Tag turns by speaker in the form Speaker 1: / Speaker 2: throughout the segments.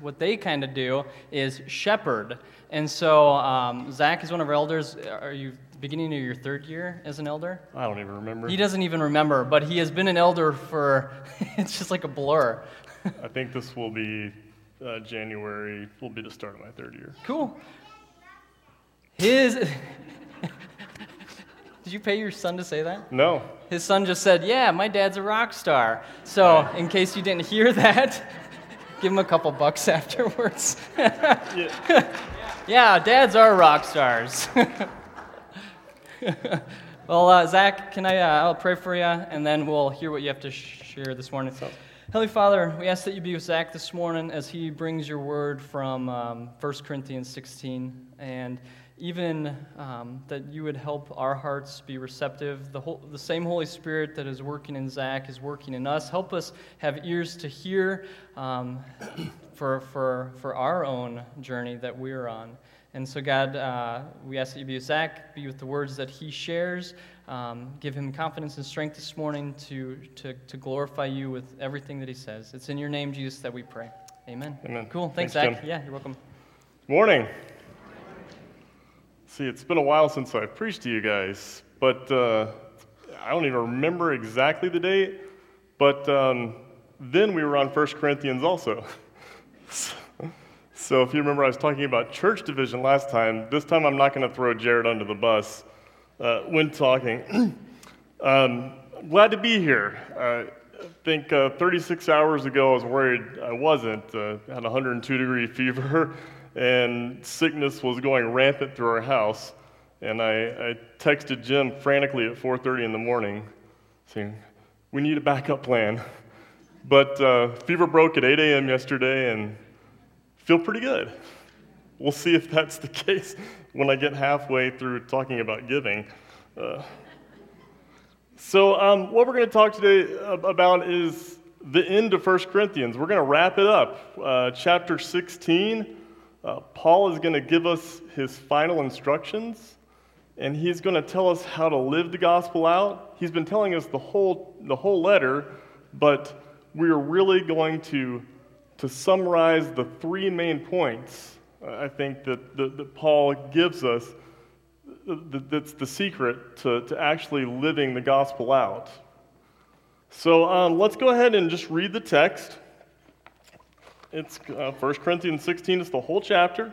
Speaker 1: what they kind of do is shepherd. And so Zach is one of our elders. Are you beginning of your third year as an elder?
Speaker 2: I don't even remember.
Speaker 1: He doesn't even remember, but he has been an elder for, it's just like a blur.
Speaker 2: I think this will be January, will be the start of my third year.
Speaker 1: Cool. Did you pay your son to say that?
Speaker 2: No.
Speaker 1: His son just said, yeah, my dad's a rock star. So in case you didn't hear that, give him a couple bucks afterwards. Yeah, dads are rock stars. Well, Zach, can I'll pray for you, and then we'll hear what you have to share this morning. Heavenly Father, we ask that you be with Zach this morning as he brings your word from 1 Corinthians 16, and even that you would help our hearts be receptive. The same Holy Spirit that is working in Zach is working in us. Help us have ears to hear for our own journey that we're on. And so, God, we ask that you be with Zach, be with the words that he shares, give him confidence and strength this morning to glorify you with everything that he says. It's in your name, Jesus, that we pray. Amen.
Speaker 2: Amen.
Speaker 1: Cool. Thanks, Zach.
Speaker 2: Jim.
Speaker 1: Yeah, you're welcome.
Speaker 2: Morning. See, it's been a while since I preached to you guys, but I don't even remember exactly the date, but then we were on 1 Corinthians also. So if you remember, I was talking about church division last time. This time I'm not going to throw Jared under the bus when talking. Glad to be here. I think 36 hours ago I was worried I wasn't. Had a 102-degree fever, and sickness was going rampant through our house. And I texted Jim frantically at 4:30 in the morning saying, we need a backup plan. But fever broke at 8 a.m. yesterday, and feel pretty good. We'll see if that's the case when I get halfway through talking about giving. So what we're going to talk today about is the end of 1 Corinthians. We're going to wrap it up. Chapter 16, Paul is going to give us his final instructions, and he's going to tell us how to live the gospel out. He's been telling us the whole letter, but we're really going to summarize the three main points, I think, that Paul gives us, that's the secret to actually living the gospel out. So let's go ahead and just read the text. It's 1 Corinthians 16, it's the whole chapter.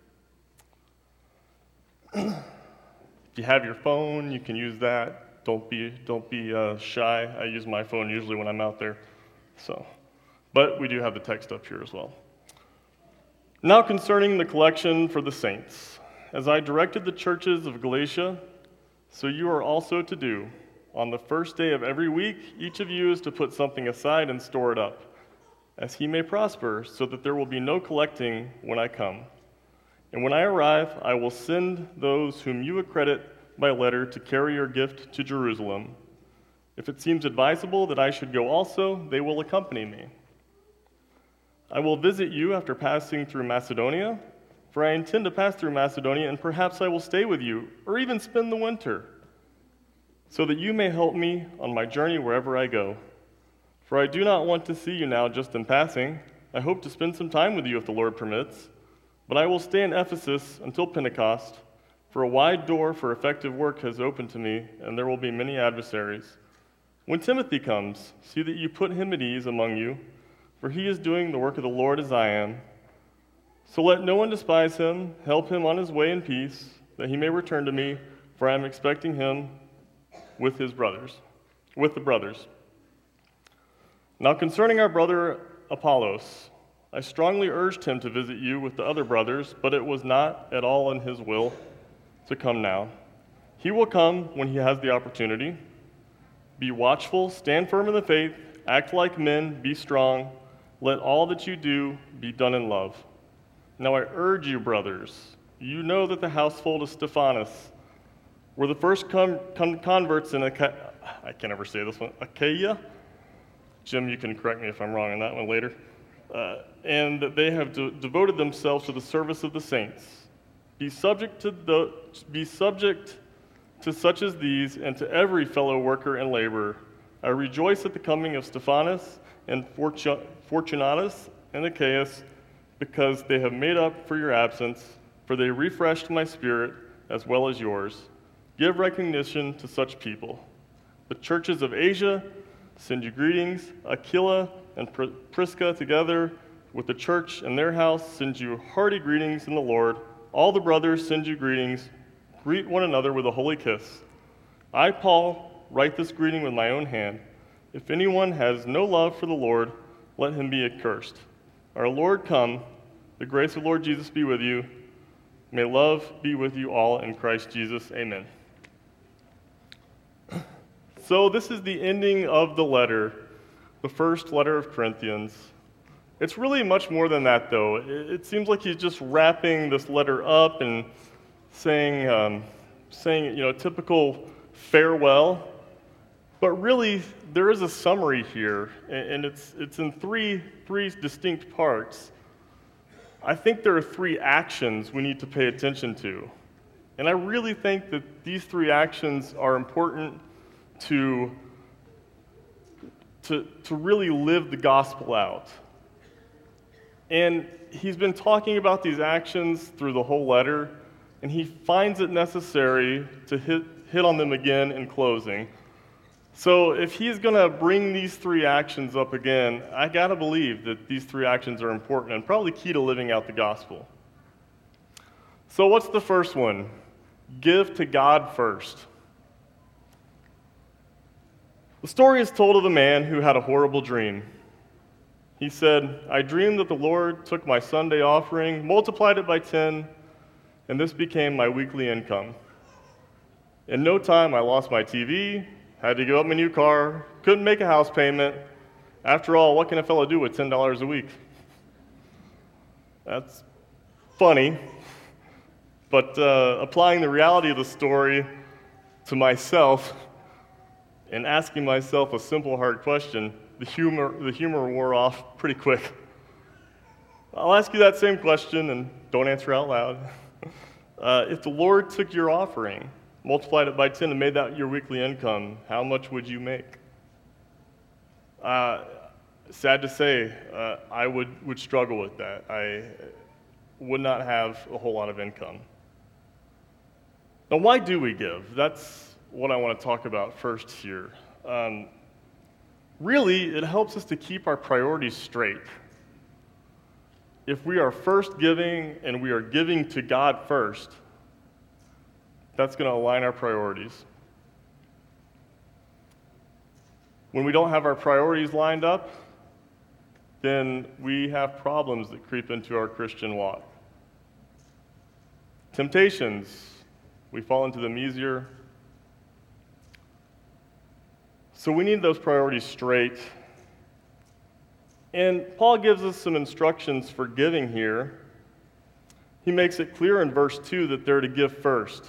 Speaker 2: If you have your phone, you can use that. Don't be shy. I use my phone usually when I'm out there. But we do have the text up here as well. Now concerning the collection for the saints, as I directed the churches of Galatia, so you are also to do. On the first day of every week, each of you is to put something aside and store it up, as he may prosper, so that there will be no collecting when I come. And when I arrive, I will send those whom you accredit by letter to carry your gift to Jerusalem. If it seems advisable that I should go also, they will accompany me. I will visit you after passing through Macedonia, for I intend to pass through Macedonia, and perhaps I will stay with you, or even spend the winter, so that you may help me on my journey wherever I go. For I do not want to see you now just in passing. I hope to spend some time with you if the Lord permits, but I will stay in Ephesus until Pentecost, for a wide door for effective work has opened to me, and there will be many adversaries. When Timothy comes, see that you put him at ease among you, for he is doing the work of the Lord as I am. So let no one despise him. Help him on his way in peace, that he may return to me, for I am expecting him with the brothers. Now concerning our brother Apollos, I strongly urged him to visit you with the other brothers, but it was not at all in his will to come now. He will come when he has the opportunity. Be watchful, stand firm in the faith, act like men, be strong. Let all that you do be done in love. Now I urge you, brothers, you know that the household of Stephanas were the first converts in I can't ever say this one, Achaia. Jim, you can correct me if I'm wrong on that one later. And they have devoted themselves to the service of the saints. Be subject to such as these, and to every fellow worker and laborer. I rejoice at the coming of Stephanas and Fortunatus and Achaeus, because they have made up for your absence, for they refreshed my spirit as well as yours. Give recognition to such people. The churches of Asia send you greetings. Aquila and Prisca, together with the church and their house, send you hearty greetings in the Lord. All the brothers send you greetings. Greet one another with a holy kiss. I, Paul, write this greeting with my own hand. If anyone has no love for the Lord, let him be accursed. Our Lord come. The grace of Lord Jesus be with you. May love be with you all in Christ Jesus. Amen. So this is the ending of the letter, the first letter of Corinthians. It's really much more than that, though. It seems like he's just wrapping this letter up and saying typical farewell. But really, there is a summary here, and it's in three distinct parts. I think there are 3 actions we need to pay attention to. And I really think that these 3 actions are important to really live the gospel out. And he's been talking about these actions through the whole letter, and he finds it necessary to hit on them again in closing. So if he's going to bring these 3 actions up again, I got to believe that these 3 actions are important and probably key to living out the gospel. So what's the first one? Give to God first. The story is told of a man who had a horrible dream. He said, I dreamed that the Lord took my Sunday offering, multiplied it by 10, and this became my weekly income. In no time, I lost my TV, had to give up my new car, couldn't make a house payment. After all, what can a fellow do with $10 a week? That's funny, but applying the reality of the story to myself and asking myself a simple, hard question, the humor wore off pretty quick. I'll ask you that same question, and don't answer out loud. If the Lord took your offering, multiplied it by 10, and made that your weekly income, how much would you make? Sad to say, I would struggle with that. I would not have a whole lot of income. Now, why do we give? That's what I want to talk about first here. Really, it helps us to keep our priorities straight. If we are first giving and we are giving to God first, that's going to align our priorities. When we don't have our priorities lined up, then we have problems that creep into our Christian walk. Temptations, we fall into them easier. So we need those priorities straight. And Paul gives us some instructions for giving here. He makes it clear in verse 2 that they're to give first.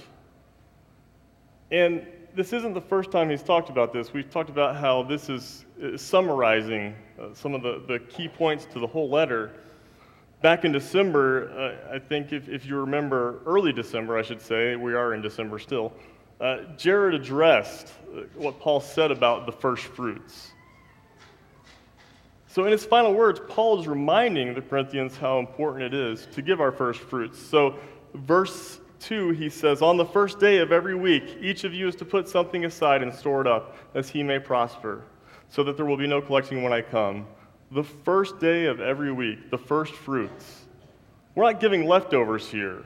Speaker 2: And this isn't the first time he's talked about this. We've talked about how this is summarizing some of the key points to the whole letter. Back in December, I think if you remember, early December, I should say, we are in December still, Jared addressed what Paul said about the first fruits. So in his final words, Paul is reminding the Corinthians how important it is to give our first fruits. So verse 2, he says, on the first day of every week, each of you is to put something aside and store it up, as he may prosper, so that there will be no collecting when I come. The first day of every week, the first fruits. We're not giving leftovers here.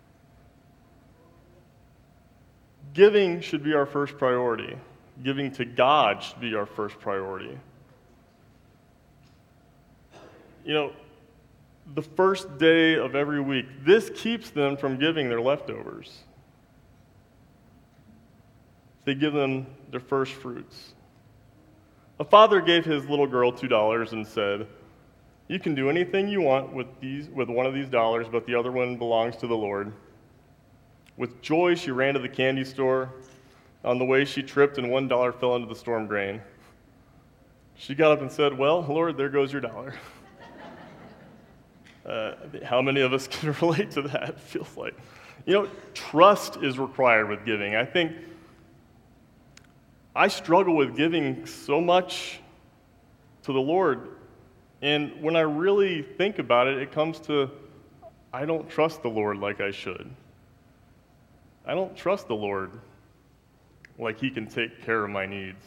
Speaker 2: Giving should be our first priority. Giving to God should be our first priority. You know, the first day of every week, this keeps them from giving their leftovers. They give them their first fruits. A father gave his little girl $2 and said, you can do anything you want with one of these dollars, but the other one belongs to the Lord. With joy, she ran to the candy store. On the way, she tripped and $1 fell into the storm drain. She got up and said, well, Lord, there goes your dollar. How many of us can relate to that? It feels like. You know, trust is required with giving. I think I struggle with giving so much to the Lord, And when I really think about it, it comes to I don't trust the Lord like I should. I don't trust the Lord like He can take care of my needs.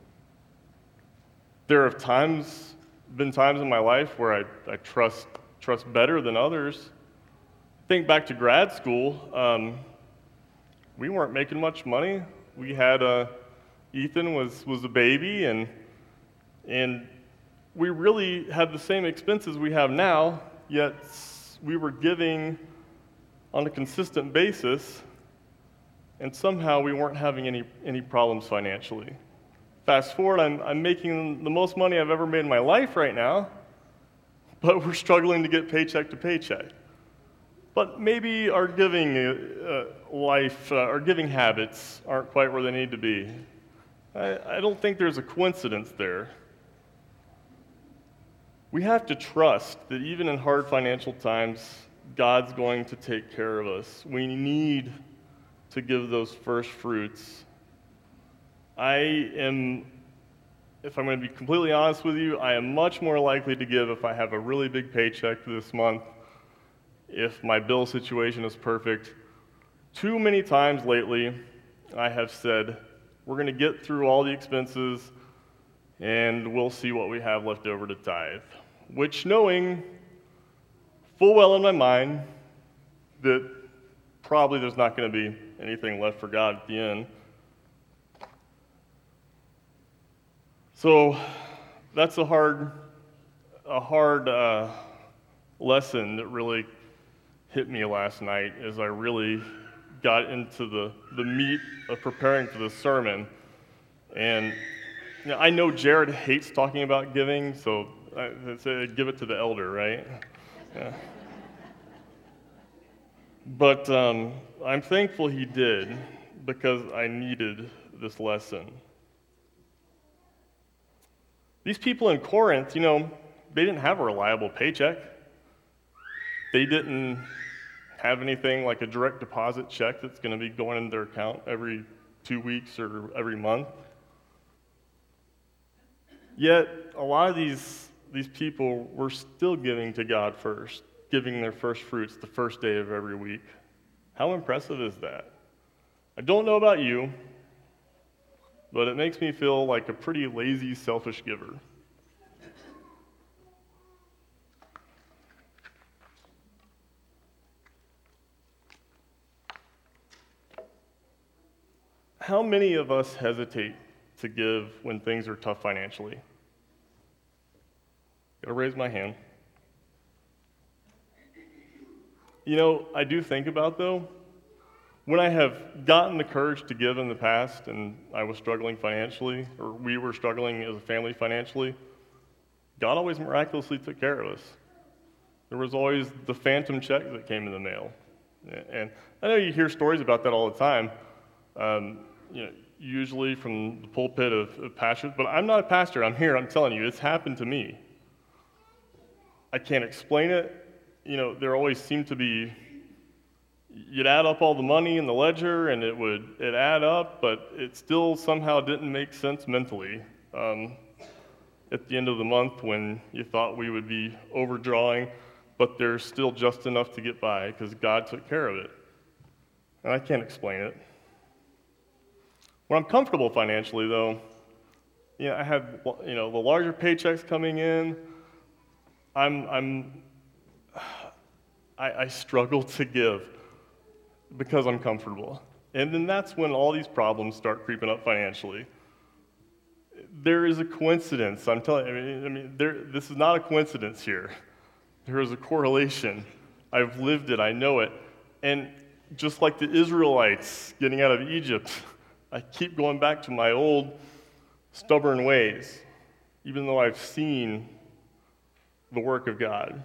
Speaker 2: There have been times in my life where I trust better than others. Think back to grad school. We weren't making much money. We had Ethan was a baby, and we really had the same expenses we have now, yet we were giving on a consistent basis, and somehow we weren't having any problems financially. Fast forward, I'm making the most money I've ever made in my life right now, but we're struggling to get paycheck to paycheck. But maybe our giving our giving habits aren't quite where they need to be. I don't think there's a coincidence there. We have to trust that even in hard financial times, God's going to take care of us. We need to give those first fruits. If I'm going to be completely honest with you, I am much more likely to give if I have a really big paycheck this month, if my bill situation is perfect. Too many times lately, I have said, we're going to get through all the expenses, and we'll see what we have left over to tithe. Which, knowing full well in my mind that probably there's not going to be anything left for God at the end. So that's a hard lesson that really hit me last night as I really got into the meat of preparing for this sermon. And I know Jared hates talking about giving, so I say give it to the elder, right? Yeah. But I'm thankful he did, because I needed this lesson. These people in Corinth, they didn't have a reliable paycheck. They didn't have anything like a direct deposit check that's going to be going in their account every 2 weeks or every month. Yet, a lot of these people were still giving to God first, giving their first fruits the first day of every week. How impressive is that? I don't know about you, but it makes me feel like a pretty lazy, selfish giver. How many of us hesitate to give when things are tough financially? Gotta raise my hand. I do think about, though, when I have gotten the courage to give in the past and I was struggling financially, or we were struggling as a family financially, God always miraculously took care of us. There was always the phantom check that came in the mail. And I know you hear stories about that all the time, usually from the pulpit of pastors, but I'm not a pastor. I'm here. I'm telling you, it's happened to me. I can't explain it. There always seemed to be, you'd add up all the money in the ledger and it'd add up, but it still somehow didn't make sense mentally at the end of the month when you thought we would be overdrawing, but there's still just enough to get by because God took care of it. And I can't explain it. When I'm comfortable financially, though, I have the larger paychecks coming in. I struggle to give because I'm comfortable. And then that's when all these problems start creeping up financially. There is a coincidence. I'm telling you, this is not a coincidence here. There is a correlation. I've lived it. I know it. And just like the Israelites getting out of Egypt, I keep going back to my old stubborn ways, even though I've seen the work of God.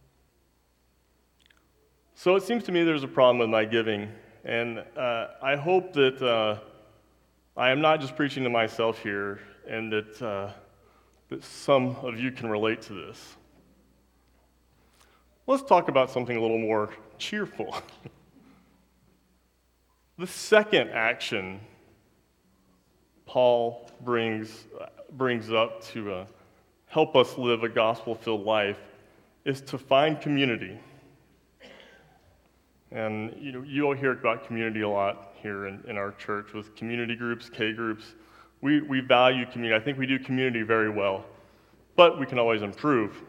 Speaker 2: So it seems to me there's a problem with my giving, and I hope that I am not just preaching to myself here, and that some of you can relate to this. Let's talk about something a little more cheerful. The second action Paul brings up to help us live a gospel-filled life is to find community. And you all hear about community a lot here in our church with community groups, K groups. We value community. I think we do community very well, but we can always improve.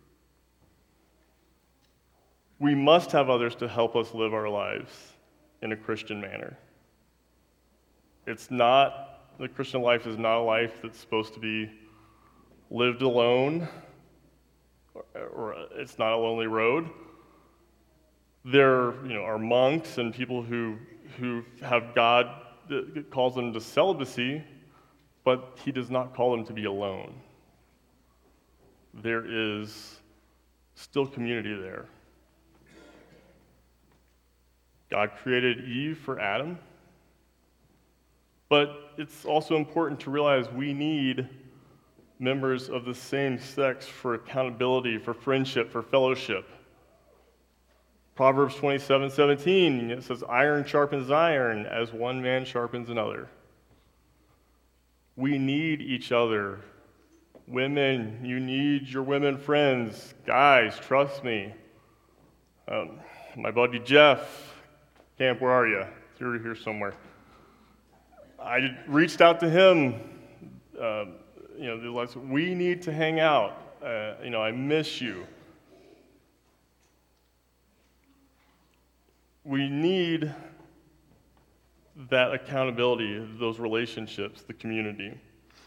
Speaker 2: We must have others to help us live our lives in a Christian manner. The Christian life is not a life that's supposed to be lived alone, or it's not a lonely road. There are monks and people who have God that calls them to celibacy, but he does not call them to be alone. There is still community there. God created Eve for Adam, but it's also important to realize we need members of the same sex for accountability, for friendship, for fellowship. Proverbs 27:17, it says, "Iron sharpens iron as one man sharpens another." We need each other. Women, you need your women friends. Guys, trust me. My buddy Jeff, Camp, where are you? You're here somewhere. I reached out to him. We need to hang out. I miss you. We need that accountability, those relationships, the community.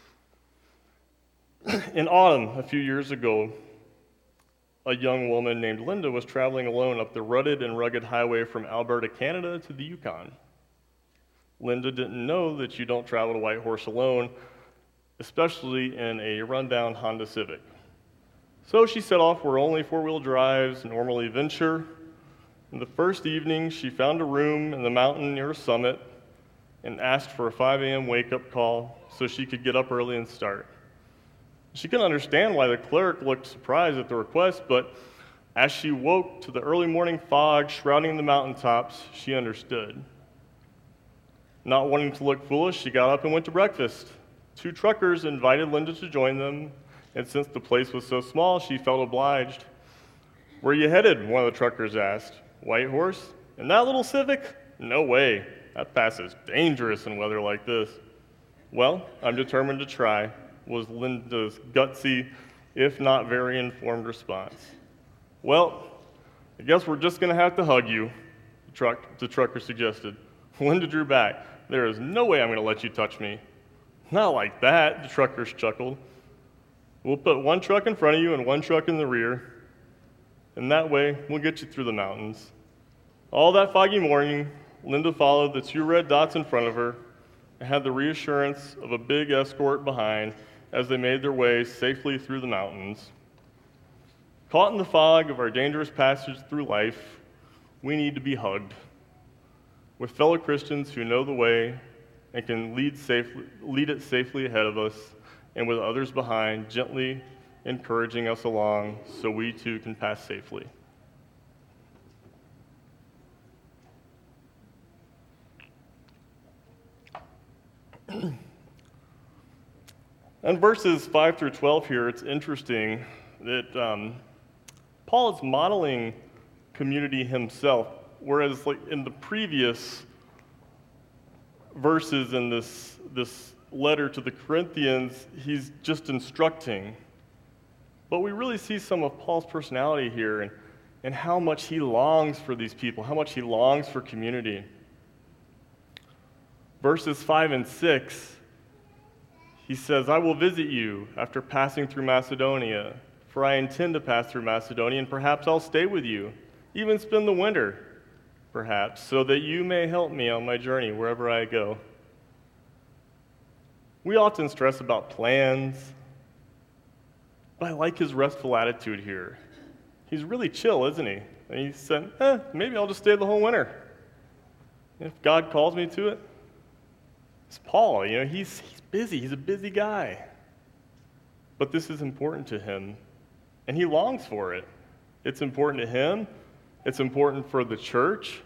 Speaker 2: In autumn, a few years ago, a young woman named Linda was traveling alone up the rutted and rugged highway from Alberta, Canada to the Yukon. Linda didn't know that you don't travel to Whitehorse alone, especially in a rundown Honda Civic. So she set off where only four-wheel drives normally venture. And the first evening, she found a room in the mountain near a summit and asked for a 5 a.m. wake-up call so she could get up early and start. She couldn't understand why the cleric looked surprised at the request, but as she woke to the early morning fog shrouding the mountaintops, she understood. Not wanting to look foolish, she got up and went to breakfast. 2 truckers invited Linda to join them, and since the place was so small, she felt obliged. "Where are you headed?" one of the truckers asked. "Whitehorse? In that little Civic? No way. That pass is dangerous in weather like this." "Well, I'm determined to try," was Linda's gutsy, if not very informed response. "Well, I guess we're just going to have to hug you," the trucker suggested. Linda drew back. "There is no way I'm going to let you touch me." "Not like that," the truckers chuckled. "We'll put 1 truck in front of you and 1 truck in the rear, and that way we'll get you through the mountains." All that foggy morning, Linda followed the 2 red dots in front of her and had the reassurance of a big escort behind as they made their way safely through the mountains. Caught in the fog of our dangerous passage through life, we need to be hugged with fellow Christians who know the way and can lead it safely ahead of us, and with others behind, gently encouraging us along so we too can pass safely. In verses 5 through 12 here, it's interesting that Paul is modeling community himself, whereas like in the previous verses in this letter to the Corinthians, he's just instructing. But we really see some of Paul's personality here and how much he longs for these people, how much he longs for community. Verses 5 and 6, he says, "I will visit you after passing through Macedonia, for I intend to pass through Macedonia, and perhaps I'll stay with you, even spend the winter, perhaps, so that you may help me on my journey wherever I go." We often stress about plans, but I like his restful attitude here. He's really chill, isn't he? And he said, maybe I'll just stay the whole winter. If God calls me to it. It's Paul, he's busy. He's a busy guy. But this is important to him, and he longs for it. It's important to him. It's important for the church.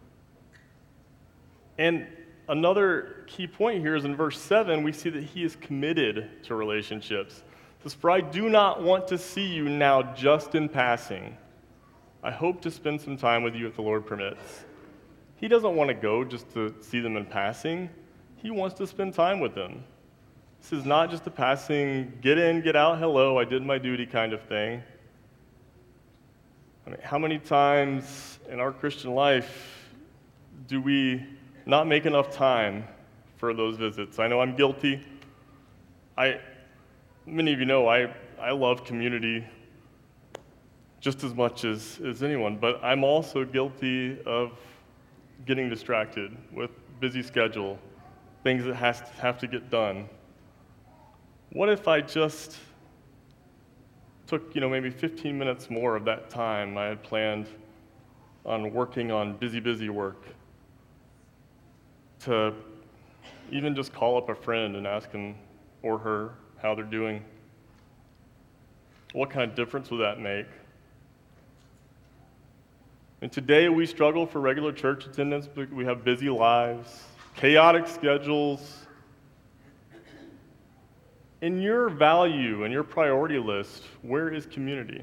Speaker 2: And another key point here is in verse 7, we see that he is committed to relationships. It says, "For I do not want to see you now just in passing. I hope to spend some time with you if the Lord permits." He doesn't want to go just to see them in passing. He wants to spend time with them. This is not just a passing, get in, get out, hello, I did my duty kind of thing. I mean, how many times in our Christian life do we not make enough time for those visits? I know I'm guilty. Many of you know I love community just as much as anyone, but I'm also guilty of getting distracted with busy schedule, things that have to get done. What if I just took, maybe 15 minutes more of that time I had planned on working on busy work to even just call up a friend and ask him or her how they're doing? What kind of difference would that make? And today we struggle for regular church attendance because we have busy lives, chaotic schedules. In your value and your priority list, where is community?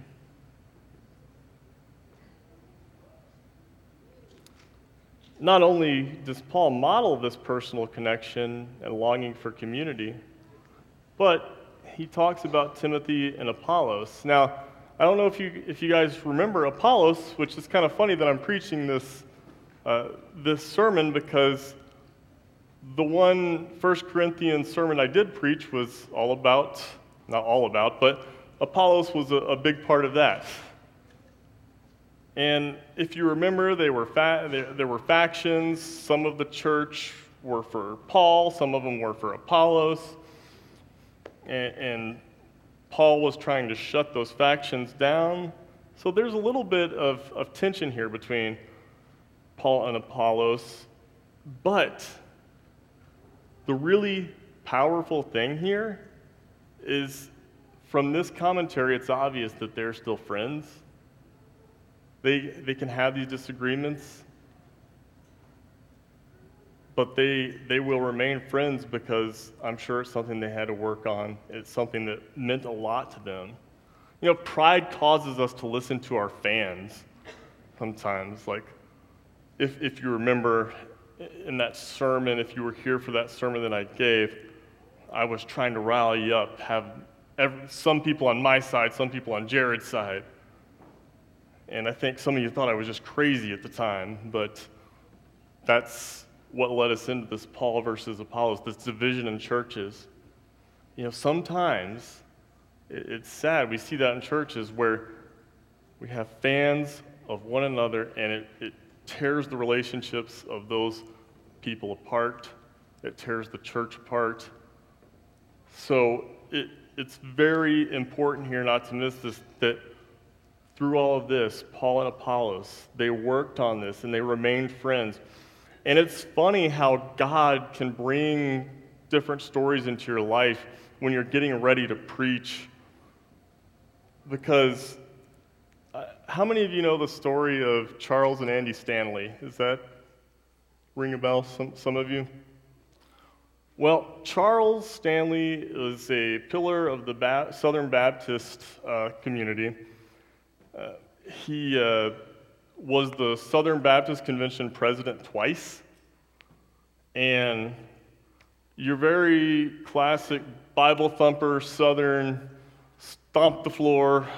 Speaker 2: Not only does Paul model this personal connection and longing for community, but he talks about Timothy and Apollos. Now, I don't know if you guys remember Apollos, which is kind of funny that I'm preaching this sermon because the one 1 Corinthians sermon I did preach was not all about, but Apollos was a big part of that. And if you remember, there were factions. Some of the church were for Paul, some of them were for Apollos, and Paul was trying to shut those factions down. So there's a little bit of tension here between Paul and Apollos. But the really powerful thing here is from this commentary, it's obvious that they're still friends. They can have these disagreements, but they will remain friends because I'm sure it's something they had to work on. It's something that meant a lot to them. Pride causes us to listen to our fans sometimes. Like, if you remember in that sermon, if you were here for that sermon that I gave, I was trying to rally you up, have some people on my side, some people on Jared's side. And I think some of you thought I was just crazy at the time, but that's what led us into this Paul versus Apollos, this division in churches. Sometimes it's sad. We see that in churches where we have fans of one another, and it tears the relationships of those people apart. It tears the church apart. So it's very important here not to miss this, that through all of this, Paul and Apollos, they worked on this and they remained friends. And it's funny how God can bring different stories into your life when you're getting ready to preach. Because how many of you know the story of Charles and Andy Stanley? Does that ring a bell, some of you? Well, Charles Stanley is a pillar of the Southern Baptist community. He was the Southern Baptist Convention president twice, and your very classic Bible thumper, Southern, stomp the floor,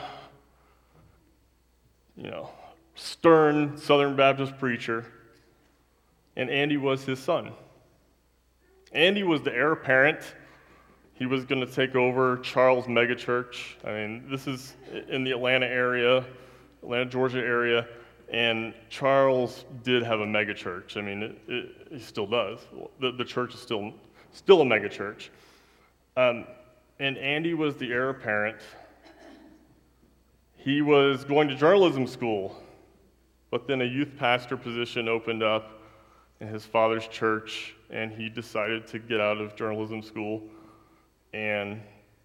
Speaker 2: stern Southern Baptist preacher, and Andy was his son. Andy was the heir apparent. He was going to take over Charles' megachurch. I mean, this is in the Atlanta, Georgia area, and Charles did have a megachurch. I mean, he still does. The church is still a megachurch. And Andy was the heir apparent. He was going to journalism school, but then a youth pastor position opened up in his father's church, and he decided to get out of journalism school, and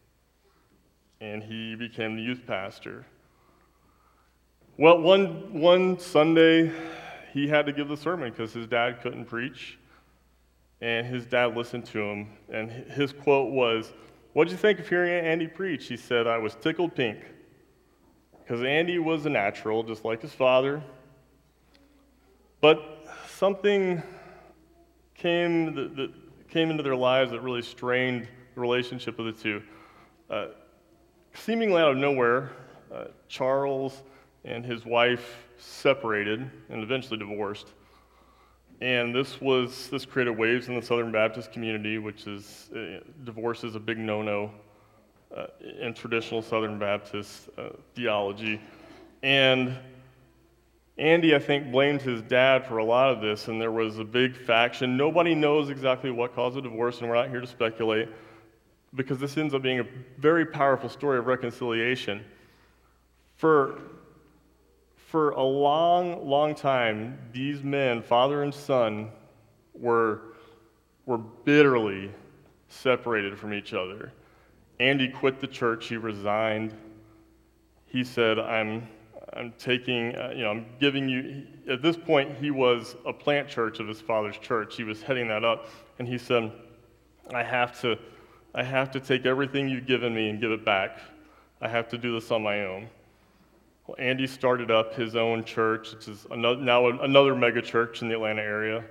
Speaker 2: he became the youth pastor. Well, one Sunday, he had to give the sermon because his dad couldn't preach, and his dad listened to him, and his quote was, "What'd you think of hearing Andy preach?" He said, "I was tickled pink." Because Andy was a natural, just like his father. But something came into their lives that really strained the relationship of the two. Seemingly out of nowhere, Charles and his wife separated and eventually divorced. And this created waves in the Southern Baptist community, which is divorce is a big no-no in traditional Southern Baptist theology. And Andy, I think, blamed his dad for a lot of this, and there was a big faction. Nobody knows exactly what caused the divorce, and we're not here to speculate, because this ends up being a very powerful story of reconciliation. For a long, long time, these men, father and son, were bitterly separated from each other. Andy quit the church. He resigned. He said, I'm taking, I'm giving you, at this point, he was a plant church of his father's church. He was heading that up. And he said, I have to take everything you've given me and give it back. I have to do this on my own. Well, Andy started up his own church, which is now another mega church in the Atlanta area.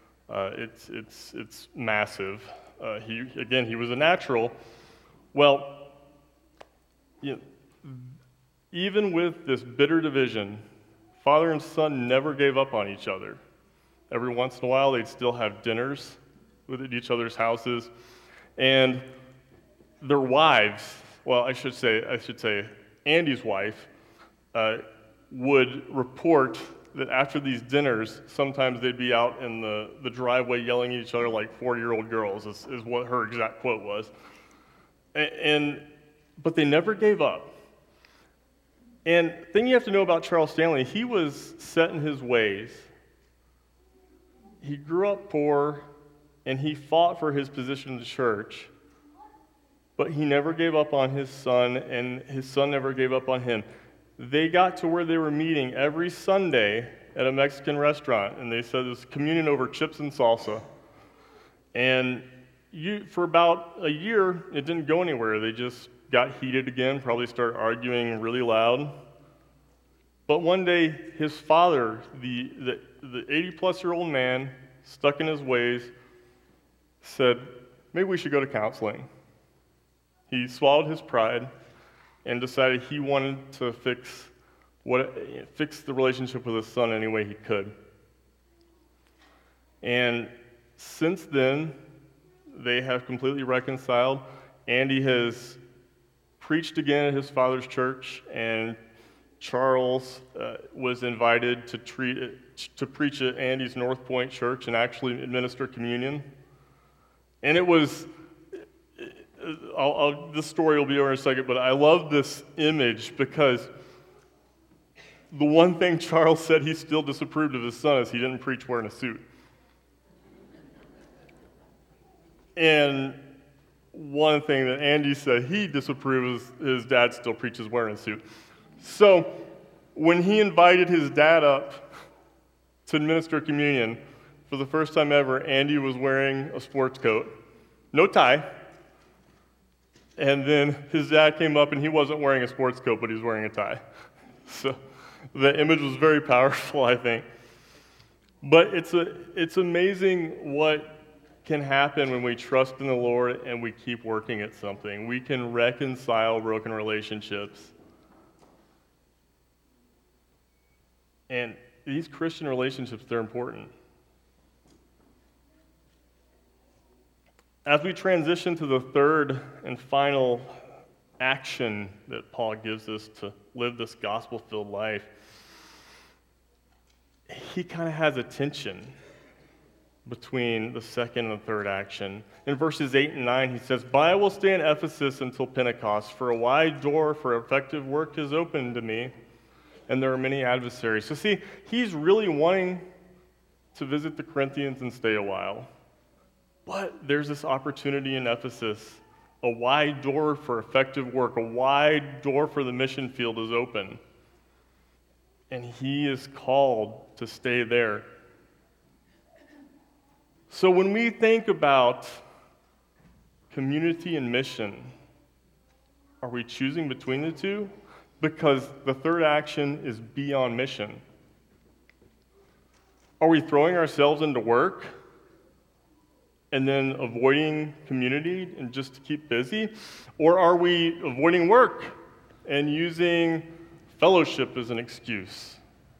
Speaker 2: It's massive. He was a natural. Well, even with this bitter division, father and son never gave up on each other. Every once in a while, they'd still have dinners at each other's houses, and their wives. Well, I should say, Andy's wife would report that after these dinners, sometimes they'd be out in the driveway yelling at each other like 4-year-old girls. Is what her exact quote was. But they never gave up. And the thing you have to know about Charles Stanley, he was set in his ways. He grew up poor, and he fought for his position in the church, but he never gave up on his son, and his son never gave up on him. They got to where they were meeting every Sunday at a Mexican restaurant, and they said it was communion over chips and salsa. And for about a year, it didn't go anywhere. They just got heated again, probably started arguing really loud. But one day, his father, the 80-plus-year-old man, stuck in his ways, said, maybe we should go to counseling. He swallowed his pride and decided he wanted to fix the relationship with his son any way he could. And since then, they have completely reconciled. Andy has preached again at his father's church, and Charles was invited to preach at Andy's North Point church and actually administer communion. And it was, this story will be over in a second, but I love this image because the one thing Charles said he still disapproved of his son is he didn't preach wearing a suit. And one thing that Andy said he disapproved is his dad still preaches wearing a suit. So when he invited his dad up to administer communion, for the first time ever, Andy was wearing a sports coat, no tie. And then his dad came up and he wasn't wearing a sports coat, but he was wearing a tie. So the image was very powerful, I think. But it's amazing what can happen when we trust in the Lord and we keep working at something. We can reconcile broken relationships. And these Christian relationships, they're important. As we transition to the third and final action that Paul gives us to live this gospel-filled life, he kind of has a tension between the second and the third action. In verses 8 and 9, he says, "But I will stay in Ephesus until Pentecost, for a wide door for effective work is open to me, and there are many adversaries." So see, he's really wanting to visit the Corinthians and stay a while. But there's this opportunity in Ephesus. A wide door for effective work, a wide door for the mission field is open. And he is called to stay there. So when we think about community and mission, Are we choosing between the two? Because the third action is be on mission. Are we throwing ourselves into work and then avoiding community and just to keep busy? Or are we avoiding work and using fellowship as an excuse?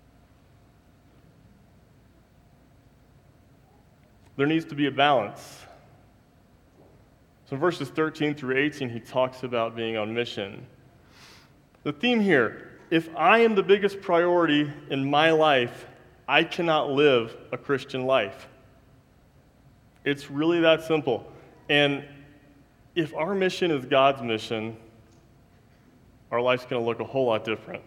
Speaker 2: There needs to be a balance. So in verses 13 through 18, he talks about being on mission. The theme here, if I am the biggest priority in my life, I cannot live a Christian life. It's really that simple. And if our mission is God's mission, our life's going to look a whole lot different.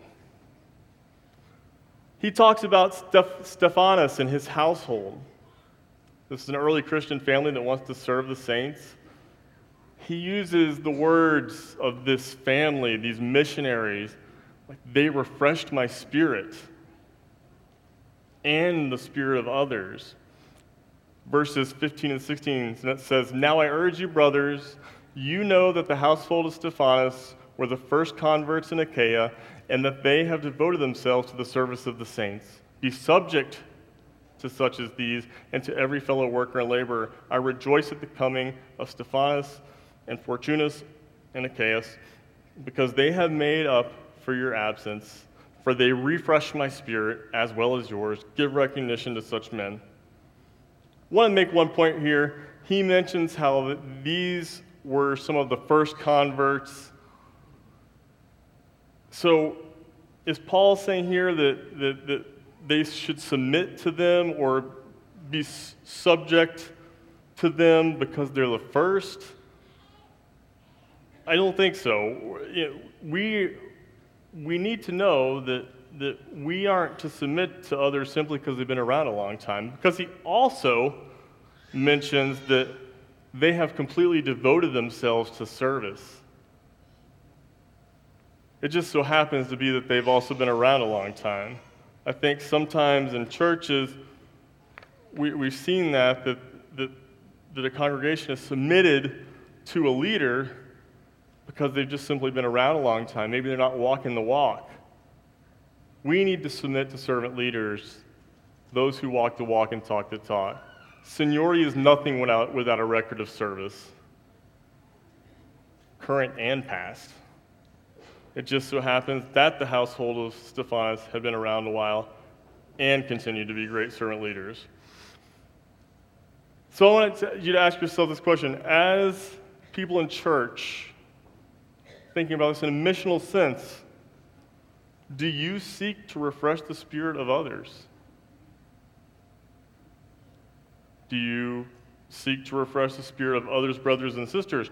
Speaker 2: He talks about Stephanas and his household. This is an early Christian family that wants to serve the saints. He uses the words of this family, these missionaries, like they refreshed my spirit and the spirit of others. Verses 15 and 16 says, "Now I urge you, brothers, you know that the household of Stephanas were the first converts in Achaia, and that they have devoted themselves to the service of the saints. Be subject to such as these, and to every fellow worker and laborer. I rejoice at the coming of Stephanas and Fortunus and Achaeus, because they have made up for your absence, for they refresh my spirit as well as yours. Give recognition to such men." I want to make one point here. He mentions how these were some of the first converts. So is Paul saying here that they should submit to them or be subject to them because they're the first? I don't think so. We need to know that we aren't to submit to others simply because they've been around a long time, because he also mentions that they have completely devoted themselves to service. It just so happens to be that they've also been around a long time. I think sometimes in churches, we've seen that a congregation is submitted to a leader because they've just simply been around a long time. Maybe they're not walking the walk. We need to submit to servant leaders, those who walk the walk and talk the talk. Seniority is nothing without a record of service, current and past. It just so happens that the household of Stephanas had been around a while and continued to be great servant leaders. So I want you to ask yourself this question. As people in church, thinking about this in a missional sense, do you seek to refresh the spirit of others? Do you seek to refresh the spirit of others, brothers and sisters?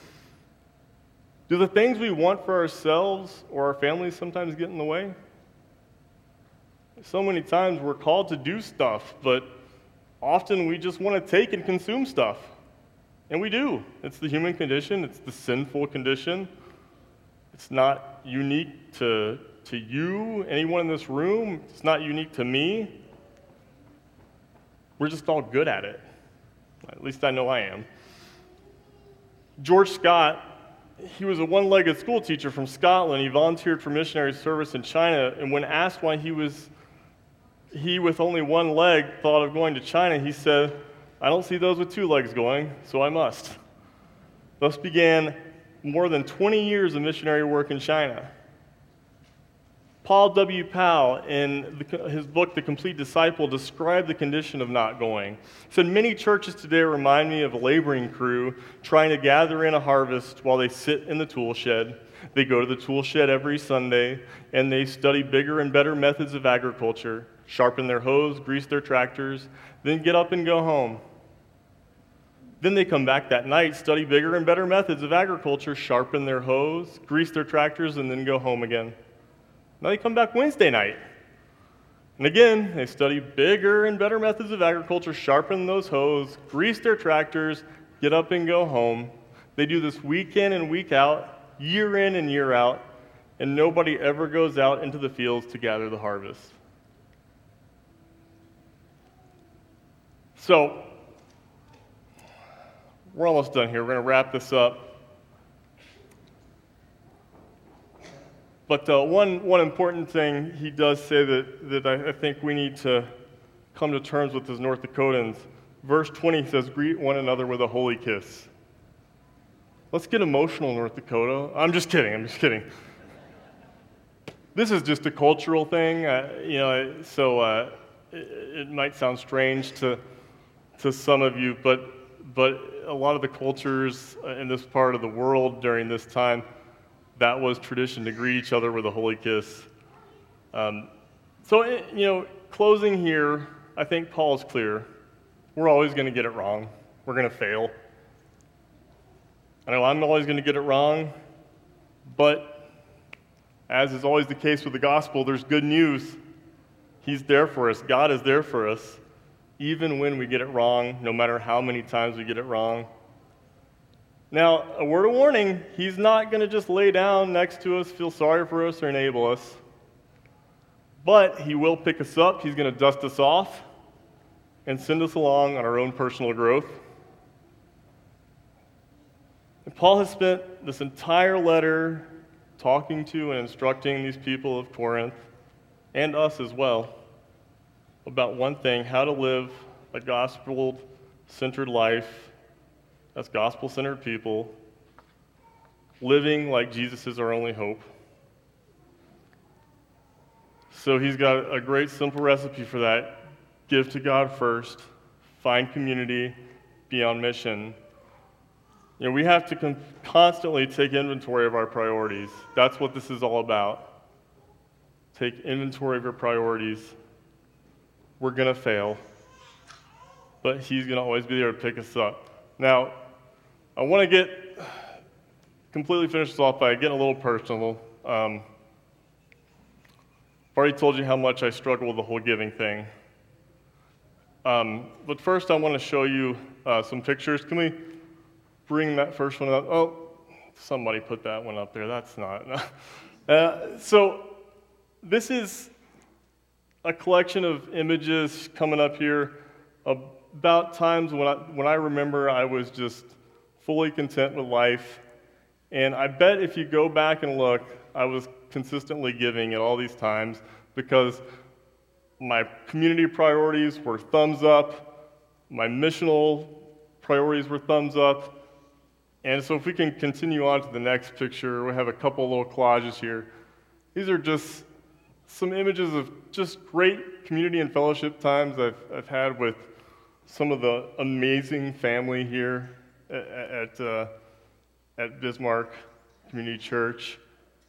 Speaker 2: Do the things we want for ourselves or our families sometimes get in the way? So many times we're called to do stuff, but often we just want to take and consume stuff. And we do. It's the human condition. It's the sinful condition. It's not unique to you, anyone in this room. It's not unique to me. We're just all good at it. At least I know I am. George Scott, he was a one-legged school teacher from Scotland. He volunteered for missionary service in China, and when asked why he with only one leg thought of going to China, he said, "I don't see those with two legs going, so I must." Thus began more than 20 years of missionary work in China. Paul W. Powell, in his book, The Complete Disciple, described the condition of not going. He said, "Many churches today remind me of a laboring crew trying to gather in a harvest while they sit in the tool shed. They go to the tool shed every Sunday, and they study bigger and better methods of agriculture, sharpen their hoes, grease their tractors, then get up and go home. Then they come back that night, study bigger and better methods of agriculture, sharpen their hoes, grease their tractors, and then go home again. Now they come back Wednesday night. And again, they study bigger and better methods of agriculture, sharpen those hoes, grease their tractors, get up and go home. They do this week in and week out, year in and year out, and nobody ever goes out into the fields to gather the harvest." So, we're almost done here. We're going to wrap this up. But one important thing he does say that I think we need to come to terms with as North Dakotans. Verse 20 says, "Greet one another with a holy kiss." Let's get emotional, North Dakota. I'm just kidding. This is just a cultural thing, so it might sound strange to some of you, but a lot of the cultures in this part of the world during this time, that was tradition to greet each other with a holy kiss. Closing here, I think Paul is clear. We're always going to get it wrong. We're going to fail. I know I'm always going to get it wrong, but as is always the case with the gospel, there's good news. He's there for us. God is there for us, even when we get it wrong, no matter how many times we get it wrong. Now, a word of warning, he's not going to just lay down next to us, feel sorry for us, or enable us. But he will pick us up. He's going to dust us off and send us along on our own personal growth. And Paul has spent this entire letter talking to and instructing these people of Corinth, and us as well, about one thing: how to live a gospel-centered life as gospel-centered people, living like Jesus is our only hope. So he's got a great simple recipe for that. Give to God first, find community, be on mission. We have to constantly take inventory of our priorities. That's what this is all about. Take inventory of your priorities. We're going to fail, but he's going to always be there to pick us up. Now, I want to completely finish this off by getting a little personal. I've already told you how much I struggle with the whole giving thing. But first I want to show you some pictures. Can we bring that first one up? Oh, somebody put that one up there. That's not. So this is a collection of images coming up here about times when I remember I was just fully content with life. And I bet if you go back and look, I was consistently giving at all these times because my community priorities were thumbs up, my missional priorities were thumbs up. And so if we can continue on to the next picture, we have a couple little collages here. These are just some images of just great community and fellowship times I've had with some of the amazing family here at Bismarck Community Church.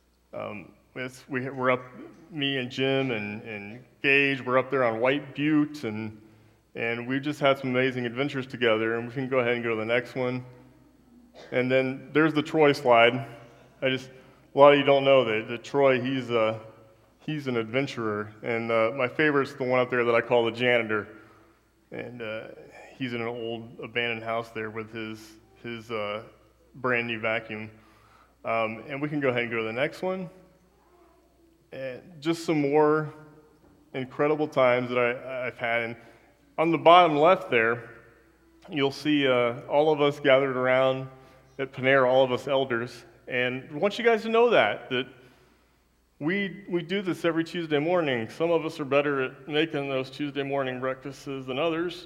Speaker 2: We're up, me and Jim and Gage, we're up there on White Butte, and we've just had some amazing adventures together, and we can go ahead and go to the next one. And then there's the Troy slide. A lot of you don't know that Troy, he's an adventurer, and my favorite's the one up there that I call the janitor, and he's in an old abandoned house there with his brand new vacuum. And we can go ahead and go to the next one. And just some more incredible times that I've had. And on the bottom left there, you'll see all of us gathered around at Panera, all of us elders. And I want you guys to know that we do this every Tuesday morning. Some of us are better at making those Tuesday morning breakfasts than others.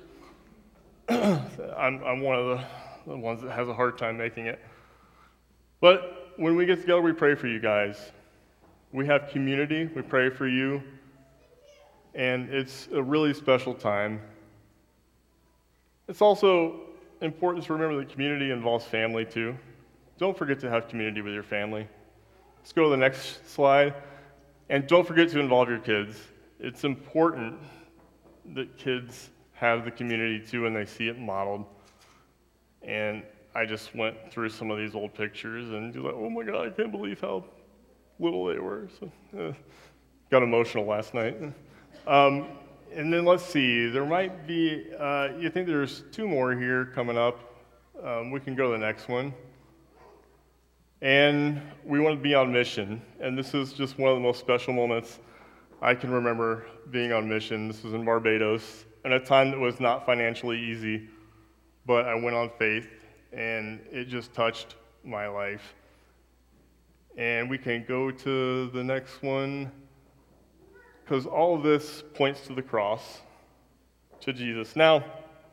Speaker 2: I'm one of the ones that has a hard time making it. But when we get together, we pray for you guys. We have community, we pray for you, and it's a really special time. It's also important to remember that community involves family too. Don't forget to have community with your family. Let's go to the next slide. And don't forget to involve your kids. It's important that kids have the community too and they see it modeled. And I just went through some of these old pictures and just like, oh my God, I can't believe how little they were. So, got emotional last night. And then let's see, there might be, you think there's two more here coming up. We can go to the next one. And we want to be on mission. And this is just one of the most special moments I can remember being on mission. This was in Barbados, at a time that was not financially easy, but I went on faith, and it just touched my life. And we can go to the next one, because all of this points to the cross, to Jesus. Now,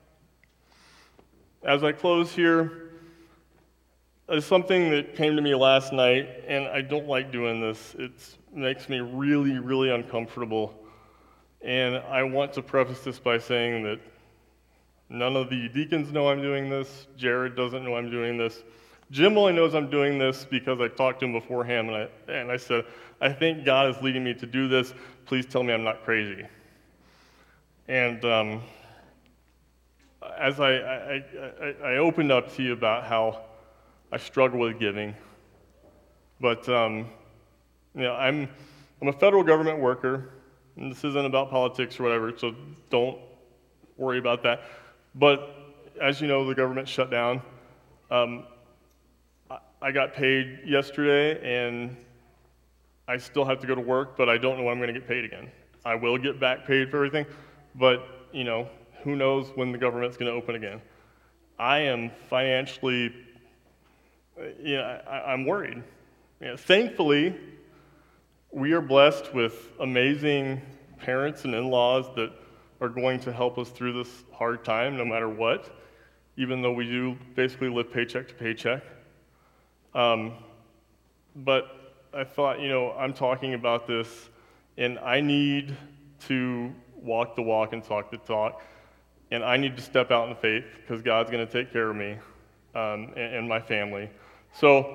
Speaker 2: as I close here, there's something that came to me last night, and I don't like doing this. It makes me really, really uncomfortable. And I want to preface this by saying that none of the deacons know I'm doing this. Jared doesn't know I'm doing this. Jim only knows I'm doing this because I talked to him beforehand, and I said, I think God is leading me to do this. Please tell me I'm not crazy. And as I opened up to you about how I struggle with giving, but I'm a federal government worker, and this isn't about politics or whatever, so don't worry about that. But as you know, the government shut down. I got paid yesterday, and I still have to go to work, but I don't know when I'm going to get paid again. I will get back paid for everything, but who knows when the government's going to open again. I am financially, I'm worried. Thankfully, we are blessed with amazing parents and in-laws that are going to help us through this hard time no matter what, even though we do basically live paycheck to paycheck. But I thought, I'm talking about this, and I need to walk the walk and talk the talk, and I need to step out in faith because God's going to take care of me and my family. So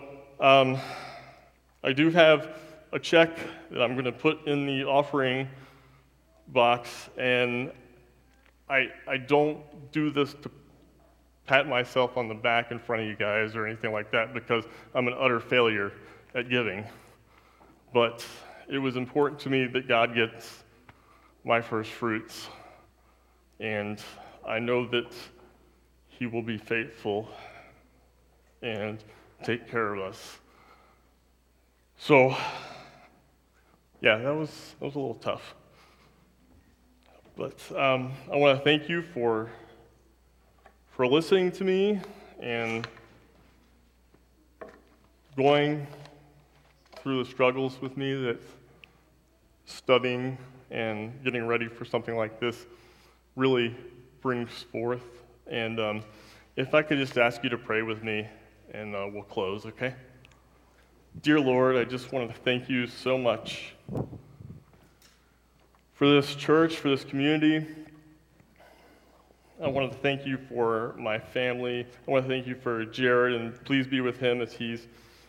Speaker 2: I do have a check that I'm going to put in the offering box, and I don't do this to pat myself on the back in front of you guys or anything like that because I'm an utter failure at giving. But it was important to me that God gets my first fruits, and I know that He will be faithful and take care of us. So, yeah, that was a little tough. But I want to thank you for listening to me and going through the struggles with me that studying and getting ready for something like this really brings forth. And if I could just ask you to pray with me, and we'll close, okay? Dear Lord, I just want to thank you so much for this church, for this community. I want to thank you for my family. I want to thank you for Jared, and please be with him as he's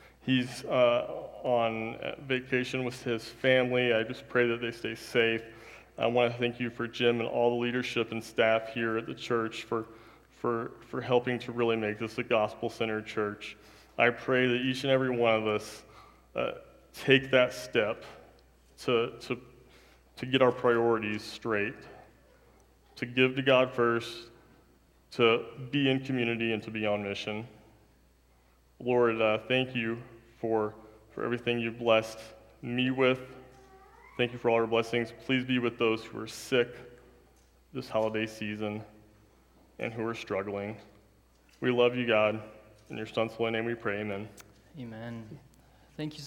Speaker 2: on vacation with his family. I just pray that they stay safe. I want to thank you for Jim and all the leadership and staff here at the church for helping to really make this a gospel-centered church. I pray that each and every one of us take that step to get our priorities straight, to give to God first, to be in community, and to be on mission. Lord, thank you for everything you've blessed me with. Thank you for all our blessings. Please be with those who are sick this holiday season and who are struggling. We love you, God. In your Son's holy name we pray, amen.
Speaker 1: Amen. Thank you.